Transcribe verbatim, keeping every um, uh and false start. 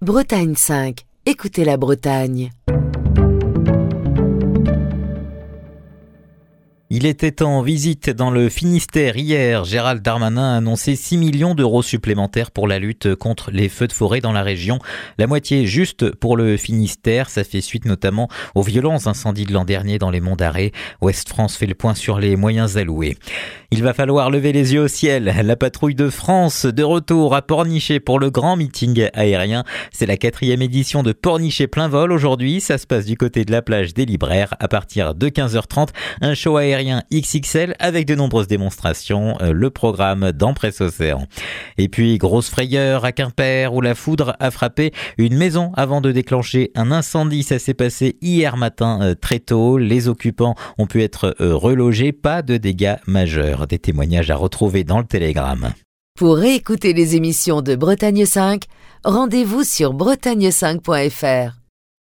Bretagne cinq. Écoutez la Bretagne. Il était en visite dans le Finistère hier. Gérald Darmanin a annoncé six millions d'euros supplémentaires pour la lutte contre les feux de forêt dans la région. La moitié juste pour le Finistère. Ça fait suite notamment aux violents incendies de l'an dernier dans les monts d'Arrée. Ouest France fait le point sur les moyens alloués. Il va falloir lever les yeux au ciel. La patrouille de France de retour à Pornichet pour le grand meeting aérien. C'est la quatrième édition de Pornichet plein vol aujourd'hui. Ça se passe du côté de la plage des Libraires à partir de quinze heures trente. Un show aérien X X L avec de nombreuses démonstrations, le programme dans Presse Océan. Et puis grosse frayeur à Quimper où la foudre a frappé une maison avant de déclencher un incendie. Ça s'est passé hier matin euh, très tôt. Les occupants ont pu être euh, relogés, pas de dégâts majeurs. Des témoignages à retrouver dans le Télégramme. Pour réécouter les émissions de Bretagne cinq, rendez-vous sur bretagne cinq point f r.